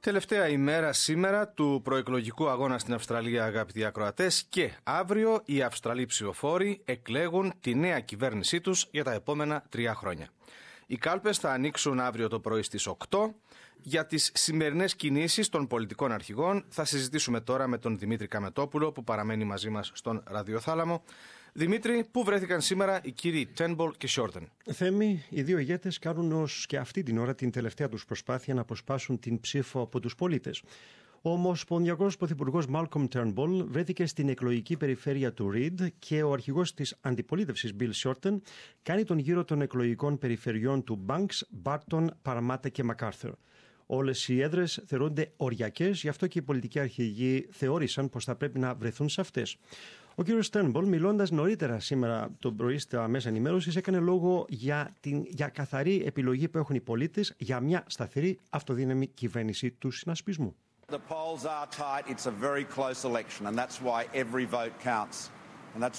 Τελευταία ημέρα σήμερα του προεκλογικού αγώνα στην Αυστραλία, αγαπητοί ακροατές, και αύριο οι Αυστραλοί ψηφοφόροι εκλέγουν τη νέα κυβέρνησή τους για τα επόμενα 3 χρόνια. Οι κάλπες θα ανοίξουν αύριο το πρωί στις 8. Για τις σημερινές κινήσεις των πολιτικών αρχηγών θα συζητήσουμε τώρα με τον Δημήτρη Καμετόπουλο, που παραμένει μαζί μας στον ραδιοθάλαμο. Δημήτρη, πού βρέθηκαν σήμερα οι κύριοι Turnbull και Shorten? Θέμη, οι δύο ηγέτες κάνουν ως και αυτή την ώρα την τελευταία τους προσπάθεια να αποσπάσουν την ψήφο από τους πολίτες. Ο Ομοσπονδιακός Πρωθυπουργός Malcolm Turnbull βρέθηκε στην εκλογική περιφέρεια του Reid και ο αρχηγός της αντιπολίτευσης Bill Shorten κάνει τον γύρο των εκλογικών περιφερειών του Banks, Barton, Parramatta και MacArthur. Όλες οι έδρες θεωρούνται οριακές, γι' αυτό και οι πολιτικοί αρχηγοί θεώρησαν πως θα πρέπει να βρεθούν σε αυτές. Ο κύριος Turnbull, μιλώντας νωρίτερα σήμερα το πρωί στα μέσα ενημέρωσης, έκανε λόγο για καθαρή επιλογή που έχουν οι πολίτες για μια σταθερή αυτοδύναμη κυβέρνηση του συνασπισμού. The polls are tight. It's a very close election, and that's why every vote counts. And that's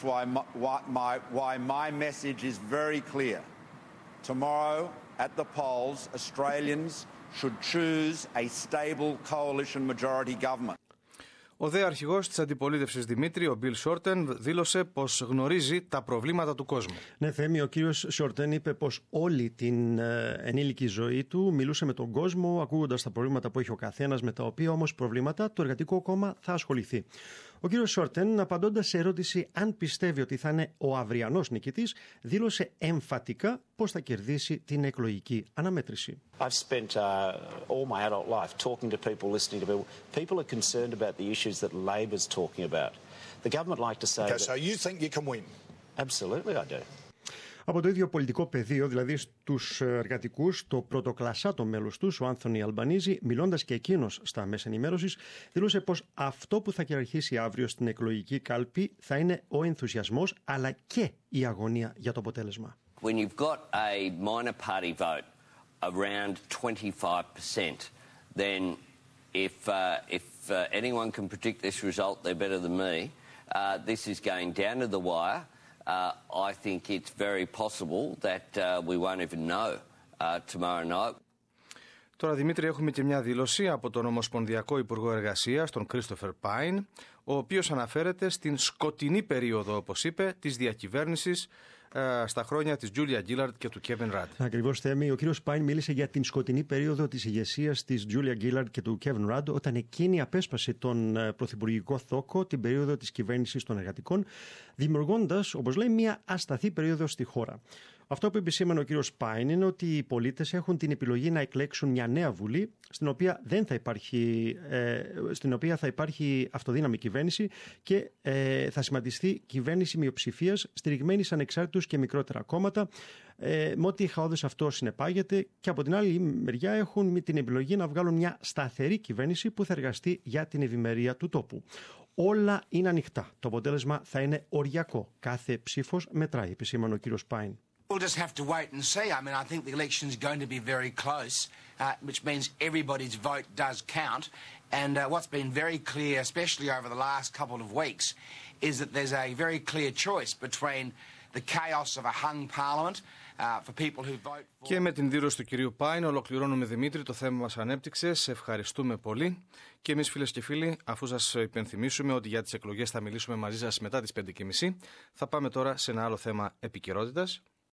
why my message is very clear. Tomorrow at the polls, Australians should choose a stable coalition majority government. Ο δε αρχηγός της αντιπολίτευσης, Δημήτρη, ο Bill Shorten, δήλωσε πως γνωρίζει τα προβλήματα του κόσμου. Ναι, Θέμη, ο κύριος Shorten είπε πως όλη την ενήλικη ζωή του μιλούσε με τον κόσμο, ακούγοντας τα προβλήματα που έχει ο καθένας, με τα οποία όμως προβλήματα το Εργατικό Κόμμα θα ασχοληθεί. Ο κύριος Shorten, απαντώντας σε ερώτηση αν πιστεύει ότι θα είναι ο αυριανός νικητής, δήλωσε εμφατικά πως θα κερδίσει την εκλογική αναμέτρηση. I've spent all my adult life talking to people, listening to people. People are concerned about the issues that Labor's talking about. The government like to say Okay, so you think you can win? Absolutely I do. Από το ίδιο πολιτικό πεδίο, δηλαδή στους εργατικούς, το πρωτοκλασσάτο μέλος τους, ο Άνθονι Αλμπανίζη, μιλώντας και εκείνος στα μέσα ενημέρωσης, δήλωσε πως αυτό που θα κυριαρχήσει αύριο στην εκλογική κάλπη θα είναι ο ενθουσιασμός, αλλά και η αγωνία για το αποτέλεσμα. When you've got a minor party vote around 25%, then if anyone can predict this result, they're better than me. This is going down to the wire. I think it's very possible that we won't even know tomorrow night. Τώρα, Δημήτρη, έχουμε και μια δήλωση από τον Ομοσπονδιακό Υπουργό Εργασίας, τον Christopher Pyne, ο οποίος αναφέρεται στην σκοτεινή περίοδο, όπως είπε, της διακυβέρνησης στα χρόνια της Julia Gillard και του Kevin Rudd. Ακριβώς, Θέμη. Ο κύριος Pyne μίλησε για την σκοτεινή περίοδο της ηγεσίας της Julia Gillard και του Kevin Rudd, όταν εκείνη απέσπασε τον πρωθυπουργικό θόκο την περίοδο της κυβέρνησης των εργατικών, δημιουργώντας, όπως λέει, μια ασταθή περίοδο στη χώρα. Αυτό που επισήμανε ο κύριος Pyne είναι ότι οι πολίτες έχουν την επιλογή να εκλέξουν μια νέα βουλή, στην οποία θα υπάρχει αυτοδύναμη κυβέρνηση και θα σχηματιστεί κυβέρνηση μειοψηφίας στηριγμένη σε ανεξάρτητους και μικρότερα κόμματα, με ό,τι χαόδες αυτό συνεπάγεται, και από την άλλη μεριά έχουν την επιλογή να βγάλουν μια σταθερή κυβέρνηση που θα εργαστεί για την ευημερία του τόπου. Όλα είναι ανοιχτά. Το αποτέλεσμα θα είναι οριακό. Κάθε ψήφος μετράει, επισήμανε ο κύριος Pyne. We'll just have to wait and see. I mean, I think the election is going to be very close, which means everybody's vote does count. And what's been very clear, especially over the last couple of weeks, is that there's a very clear choice between the chaos of a hung parliament for people who vote for... Και με την δήλωση του κυρίου Pyne ολοκληρώνουμε, Δημήτρη, το θέμα μας ανέπτυξε. Σε ευχαριστούμε πολύ. Και εμείς, φίλες και φίλοι, αφού σας υπενθυμίσουμε ότι για τις εκλογές θα μιλήσουμε μαζί σας μετά τις 5:30, θα πάμε τώρα σε ένα άλλο θέμα επικαιρότητας.